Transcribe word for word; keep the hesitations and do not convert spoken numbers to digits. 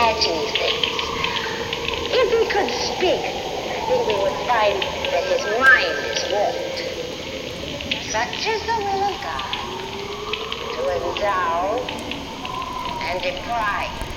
imagine things. If he could speak, I think we would find that his mind is warped. Such is the will of God, to endow and deprive.